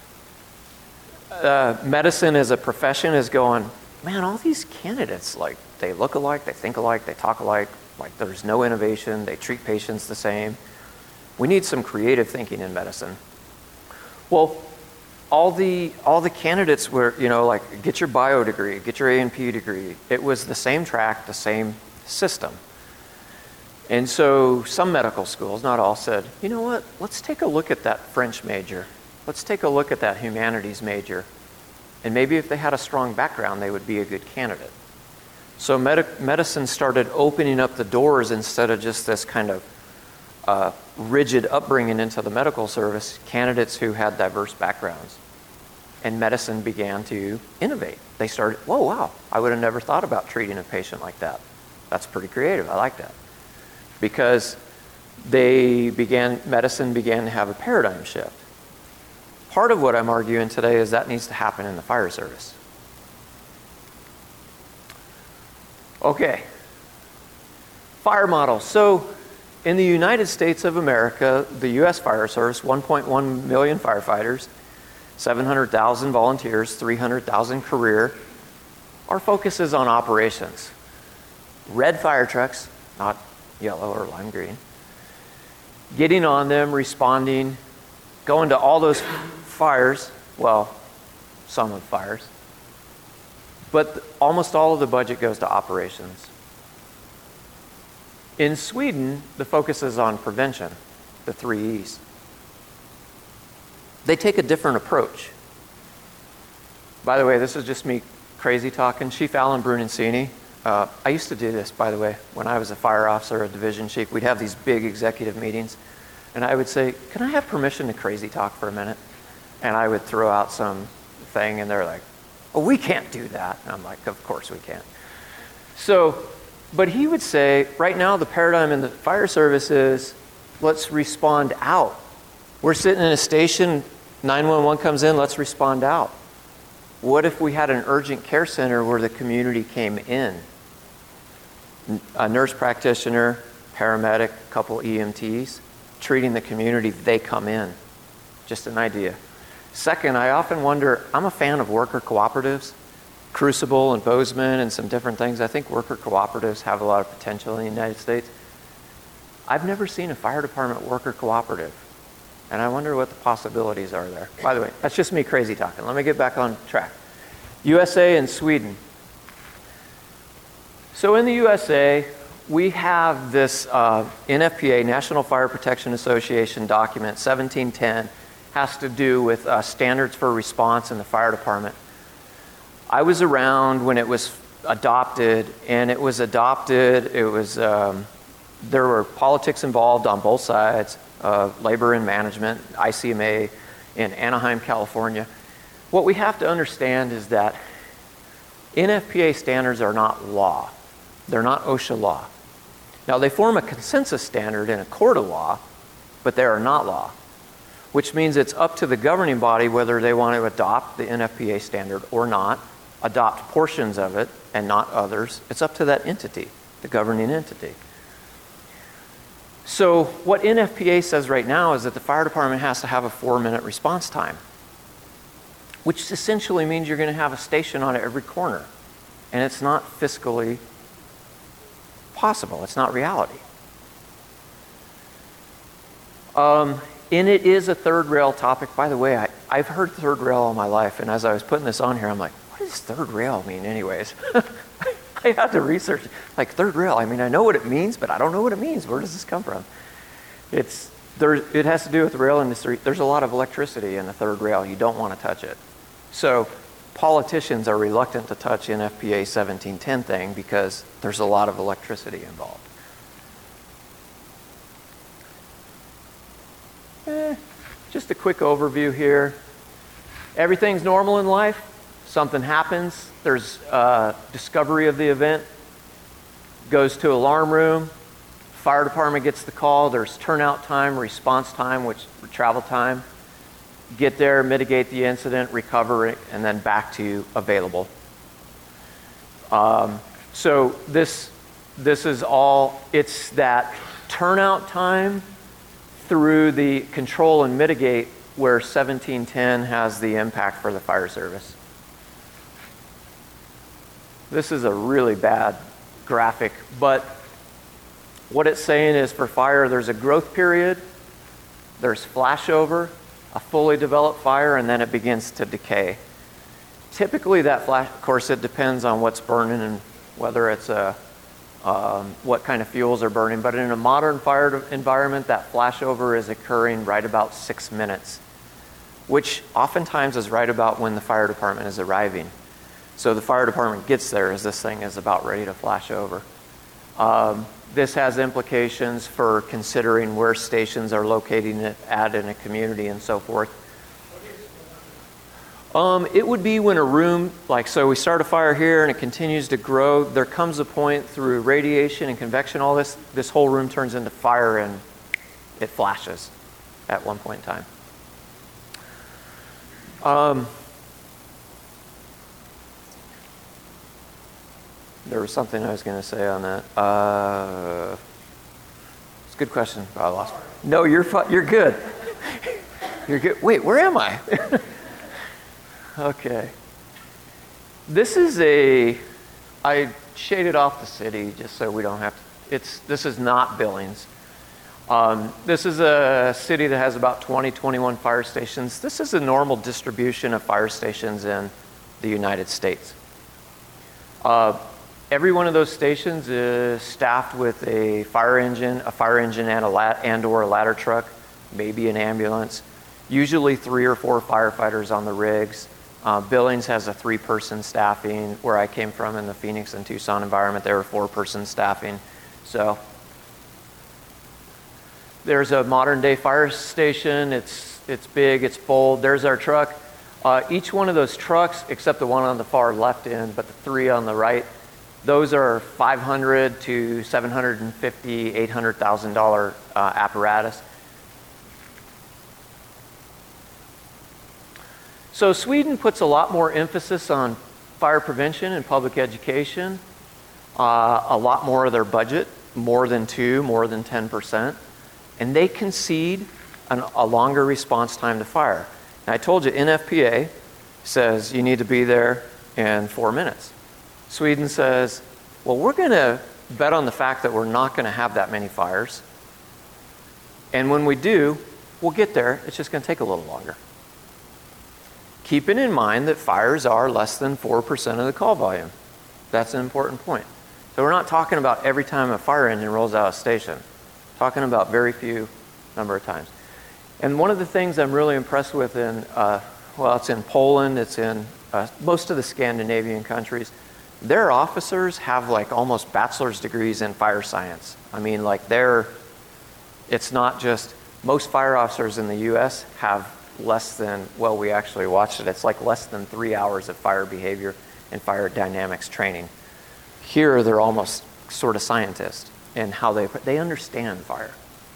uh, medicine as a profession is going, man, all these candidates, like, they look alike, they think alike, they talk alike, like there's no innovation, they treat patients the same. We need some creative thinking in medicine. Well, all the all the candidates were, you know, like, get your bio degree, get your A and P degree. It was the same track, the same system. And so some medical schools, not all, said, you know what, let's take a look at that French major. Let's take a look at that humanities major. And maybe if they had a strong background, they would be a good candidate. So med- medicine started opening up the doors instead of just this kind of uh, rigid upbringing into the medical service, candidates who had diverse backgrounds. And medicine began to innovate. They started, whoa, wow, I would have never thought about treating a patient like that. That's pretty creative, I like that. Because they began, medicine began to have a paradigm shift. Part of what I'm arguing today is that needs to happen in the fire service. Okay. Fire model. So in the United States of America, the U S Fire Service, one point one million firefighters, seven hundred thousand volunteers, three hundred thousand career. Our focus is on operations. Red fire trucks, not yellow or lime green. Getting on them, responding, going to all those fires, well, some of the fires. But almost all of the budget goes to operations. In Sweden, the focus is on prevention, the three E's. They take a different approach. By the way, this is just me crazy talking. Chief Alan Brunencini. Uh, I used to do this, by the way, when I was a fire officer, a division chief. We'd have these big executive meetings, and I would say, can I have permission to crazy talk for a minute? And I would throw out some thing, and they're like, oh, we can't do that. And I'm like, of course we can't. So, but he would say, right now the paradigm in the fire service is, let's respond out. We're sitting in a station, nine one one comes in, let's respond out. What if we had an urgent care center where the community came in? A nurse practitioner, paramedic, a couple E M Ts, treating the community, they come in. Just an idea. Second, I often wonder, I'm a fan of worker cooperatives, Crucible and Bozeman and some different things. I think worker cooperatives have a lot of potential in the United States. I've never seen a fire department worker cooperative, and I wonder what the possibilities are there. By the way, that's just me crazy talking. Let me get back on track. U S A and Sweden. So in the U S A, we have this uh, N F P A, National Fire Protection Association document, seventeen ten, has to do with uh, standards for response in the fire department. I was around when it was adopted, and it was adopted, it was, um, there were politics involved on both sides, uh, labor and management, I C M A in Anaheim, California. What we have to understand is that N F P A standards are not law. They're not OSHA law. Now, they form a consensus standard in a court of law, but they are not law, which means it's up to the governing body whether they want to adopt the N F P A standard or not, adopt portions of it and not others. It's up to that entity, the governing entity. So what N F P A says right now is that the fire department has to have a four-minute response time, which essentially means you're going to have a station on every corner. And it's not fiscally possible. It's not reality. Um, and it is a third rail topic. By the way, I, I've heard third rail all my life, and as I was putting this on here, I'm like, what does third rail mean anyways? I had to research, like third rail, I mean, I know what it means, but I don't know what it means. Where does this come from? It's, there, it has to do with the rail industry. There's a lot of electricity in the third rail. You don't want to touch it. So politicians are reluctant to touch N F P A seventeen ten thing because there's a lot of electricity involved. Eh, just a quick overview here. Everything's normal in life. Something happens. There's uh, discovery of the event. Goes to alarm room. Fire department gets the call. There's turnout time, response time, which travel time. Get there, mitigate the incident, recover it, and then back to you available. Um, so this this is all, it's that turnout time through the control and mitigate where seventeen ten has the impact for the fire service. This is a really bad graphic, but what it's saying is for fire, there's a growth period, there's flashover, a fully developed fire, and then it begins to decay. Typically that flash, of course it depends on what's burning and whether it's a, um, what kind of fuels are burning, but in a modern fire environment, that flashover is occurring right about six minutes, which oftentimes is right about when the fire department is arriving. So the fire department gets there as this thing is about ready to flash over. Um, This has implications for considering where stations are located at in a community and so forth. Um, it would be when a room, like so we start a fire here and it continues to grow, there comes a point through radiation and convection, all this, this whole room turns into fire and it flashes at one point in time. Um, There was something I was going to say on that. Uh, it's a good question. I lost. No, you're fu- you're good. You're good. Wait, where am I? Okay. This is a. I shaded off the city just so we don't have to. It's. This is not Billings. Um, this is a city that has about twenty, twenty-one fire stations. This is a normal distribution of fire stations in the United States. Uh, every one of those stations is staffed with a fire engine, a fire engine and a lat- and or a ladder truck, maybe an ambulance, usually three or four firefighters on the rigs. Uh, Billings has a three-person staffing. Where I came from in the Phoenix and Tucson environment, there were four-person staffing. So there's a modern-day fire station. It's it's big, it's bold. There's our truck. Uh, each one of those trucks, except the one on the far left end, but the three on the right, those are five hundred to seven hundred fifty, eight hundred thousand dollar uh, apparatus. So Sweden puts a lot more emphasis on fire prevention and public education. Uh, a lot more of their budget, more than two, more than ten percent, and they concede an, a longer response time to fire. Now, I told you N F P A says you need to be there in four minutes. Sweden says, well, we're going to bet on the fact that we're not going to have that many fires. And when we do, we'll get there. It's just going to take a little longer. Keeping in mind that fires are less than four percent of the call volume. That's an important point. So we're not talking about every time a fire engine rolls out of a station. We're talking about very few number of times. And one of the things I'm really impressed with in, uh, well, it's in Poland, it's in uh, most of the Scandinavian countries, their officers have like almost bachelor's degrees in fire science. I mean, like they're, it's not just, most fire officers in the U S have less than, well, we actually watched it, it's like less than three hours of fire behavior and fire dynamics training. Here, they're almost sort of scientists in how they, they understand fire.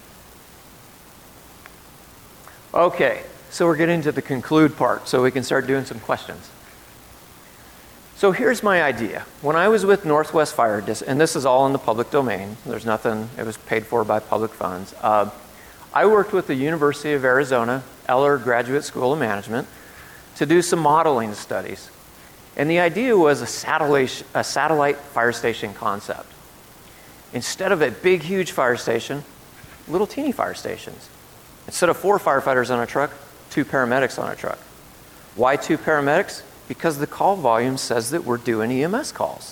Okay, so we're getting to the conclude part, so we can start doing some questions. So here's my idea. When I was with Northwest Fire, and this is all in the public domain, there's nothing, it was paid for by public funds. Uh, I worked with the University of Arizona, Eller Graduate School of Management, to do some modeling studies. And the idea was a satellite, a satellite fire station concept. Instead of a big, huge fire station, little teeny fire stations. Instead of four firefighters on a truck, two paramedics on a truck. Why two paramedics? Because the call volume says that we're doing E M S calls.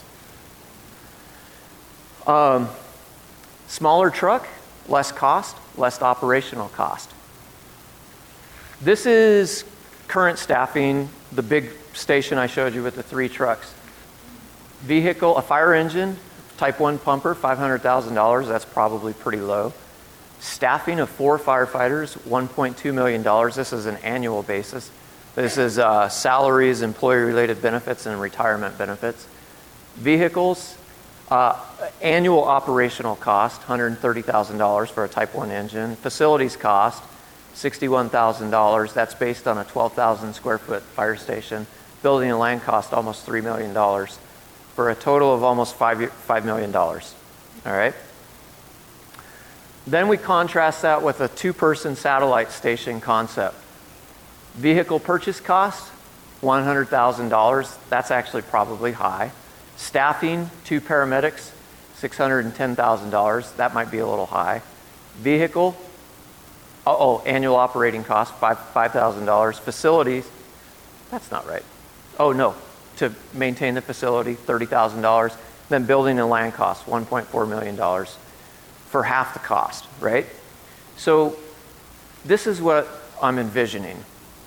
Um, smaller truck, less cost, less operational cost. This is current staffing, the big station I showed you with the three trucks. Vehicle, a fire engine, type one pumper, five hundred thousand dollars, that's probably pretty low. Staffing of four firefighters, one point two million dollars. This is an annual basis. This is uh, salaries, employee-related benefits, and retirement benefits. Vehicles, uh, annual operational cost, one hundred thirty thousand dollars for a type one engine. Facilities cost, sixty-one thousand dollars. That's based on a twelve thousand square foot fire station. Building and land cost, almost three million dollars, for a total of almost five million dollars. All right? Then we contrast that with a two-person satellite station concept. Vehicle purchase cost, one hundred thousand dollars. That's actually probably high. Staffing, two paramedics, six hundred ten thousand dollars. That might be a little high. Vehicle, uh-oh, annual operating cost, five thousand dollars. Facilities, that's not right. Oh, no, to maintain the facility, thirty thousand dollars. Then building and land cost, one point four million dollars. For half the cost, right? So this is what I'm envisioning.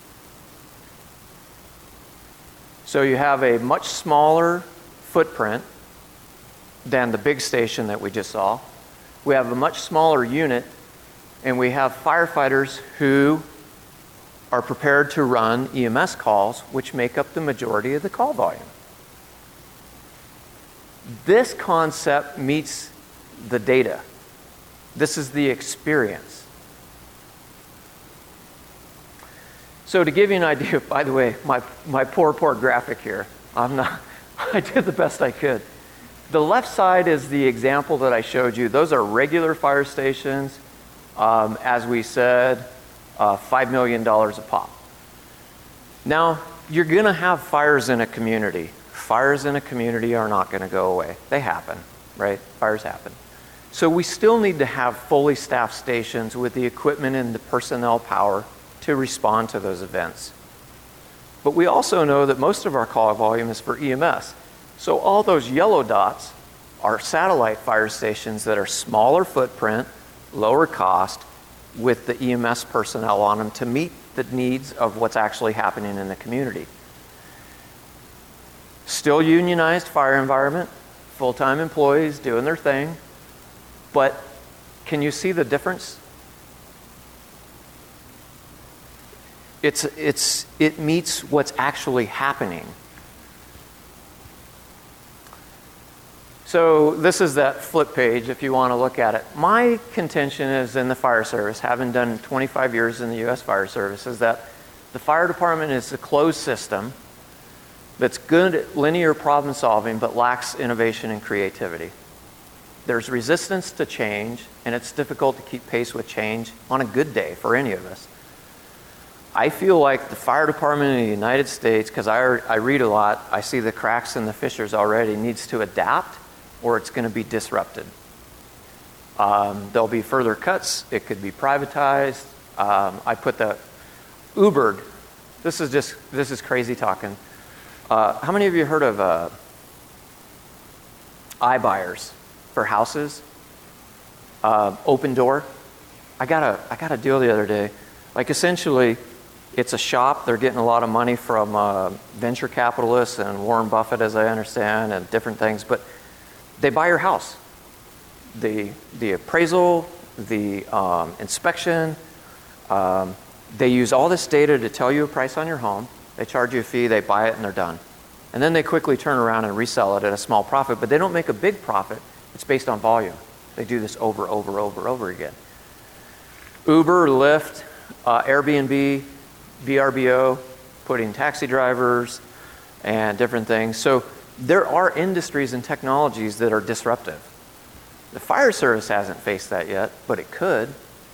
So you have a much smaller footprint than the big station that we just saw. We have a much smaller unit, and we have firefighters who are prepared to run E M S calls, which make up the majority of the call volume. This concept meets the data. This is the experience. So to give you an idea, by the way, my, my poor, poor graphic here, I'm not, I did the best I could. The left side is the example that I showed you. Those are regular fire stations. Um, as we said, uh, five million dollars a pop. Now, you're going to have fires in a community. Fires in a community are not going to go away. They happen, right? Fires happen. So we still need to have fully staffed stations with the equipment and the personnel power to respond to those events. But we also know that most of our call volume is for E M S. So all those yellow dots are satellite fire stations that are smaller footprint, lower cost, with the E M S personnel on them to meet the needs of what's actually happening in the community. Still unionized fire environment, full-time employees doing their thing, but can you see the difference? It's, it's, it meets what's actually happening. So this is that flip page if you want to look at it. My contention is in the fire service, having done twenty-five years in the U S Fire Service, is that the fire department is a closed system that's good at linear problem solving but lacks innovation and creativity. There's resistance to change, and it's difficult to keep pace with change on a good day for any of us. I feel like the fire department in the United States, because I, I read a lot, I see the cracks and the fissures already, needs to adapt or it's going to be disrupted. Um, there'll be further cuts. It could be privatized. Um, I put the Ubered. This is just, this is crazy talking. Uh, how many of you heard of uh, iBuyers for houses? Uh, Open Door. I got a, I got a deal the other day. Like essentially, it's a shop. They're getting a lot of money from uh, venture capitalists and Warren Buffett, as I understand, and different things. But they buy your house. The, the appraisal, the um, inspection, um, they use all this data to tell you a price on your home. They charge you a fee, they buy it, and they're done. And then they quickly turn around and resell it at a small profit, but they don't make a big profit. It's based on volume. They do this over, over, over, over again. Uber, Lyft, uh, Airbnb, V R B O, putting taxi drivers and different things. So there are industries and technologies that are disruptive. The fire service hasn't faced that yet, but it could.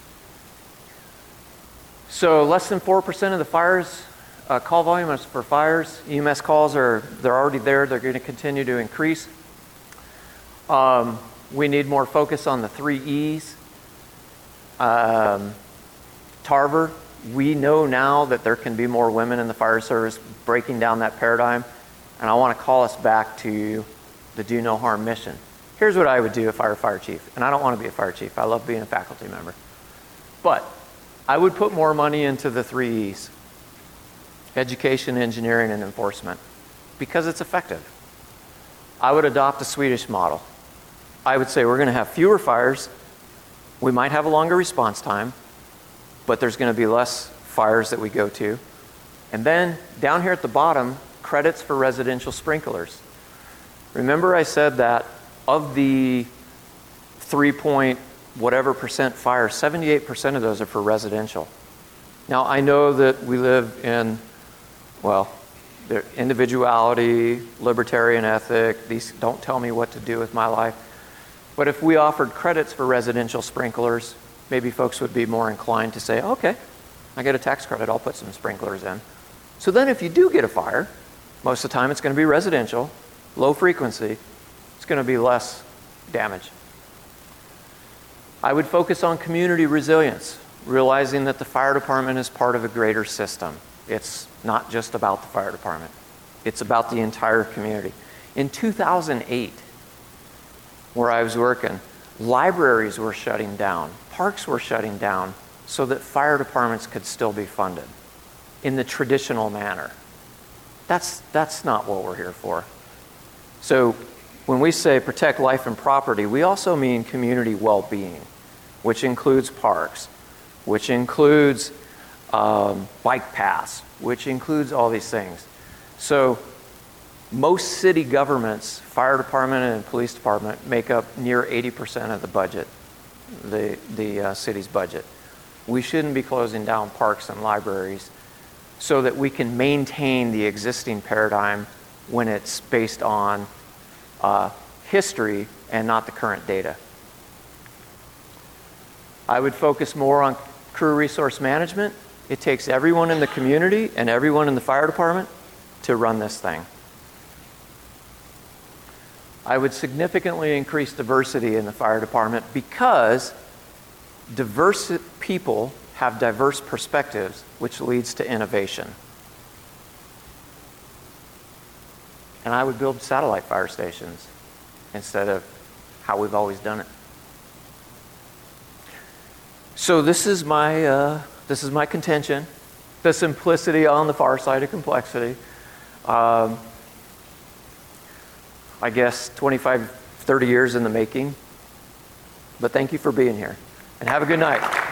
So less than four percent of the fires, uh, call volume is for fires. E M S calls are, they're already there. They're going to continue to increase. Um, we need more focus on the three E's. Um, Tarver, we know now that there can be more women in the fire service, breaking down that paradigm. And I want to call us back to the do no harm mission. Here's what I would do if I were fire chief. And I don't want to be a fire chief. I love being a faculty member. But I would put more money into the three E's. Education, engineering, and enforcement. Because it's effective. I would adopt a Swedish model. I would say we're going to have fewer fires. We might have a longer response time. But there's going to be less fires that we go to. And then down here at the bottom, credits for residential sprinklers. Remember I said that of the three point whatever percent fires, seventy-eight percent of those are for residential. Now I know that we live in, well, individuality, libertarian ethic, these don't tell me what to do with my life. But if we offered credits for residential sprinklers, maybe folks would be more inclined to say, okay, I get a tax credit, I'll put some sprinklers in. So then if you do get a fire, most of the time it's going to be residential, low frequency, it's going to be less damage. I would focus on community resilience, realizing that the fire department is part of a greater system. It's not just about the fire department. It's about the entire community. In two thousand eight, where I was working, libraries were shutting down, parks were shutting down so that fire departments could still be funded in the traditional manner. That's, that's not what we're here for. So when we say protect life and property, we also mean community well-being, which includes parks, which includes um, bike paths, which includes all these things. So most city governments, fire department and police department, make up near eighty percent of the budget, the, the uh, city's budget. We shouldn't be closing down parks and libraries so that we can maintain the existing paradigm when it's based on uh, history and not the current data. I would focus more on crew resource management. It takes everyone in the community and everyone in the fire department to run this thing. I would significantly increase diversity in the fire department because diverse people have diverse perspectives, which leads to innovation. And I would build satellite fire stations instead of how we've always done it. So this is my uh, this is my contention: the simplicity on the far side of complexity. Um, I guess twenty-five, thirty years in the making. But thank you for being here, and have a good night.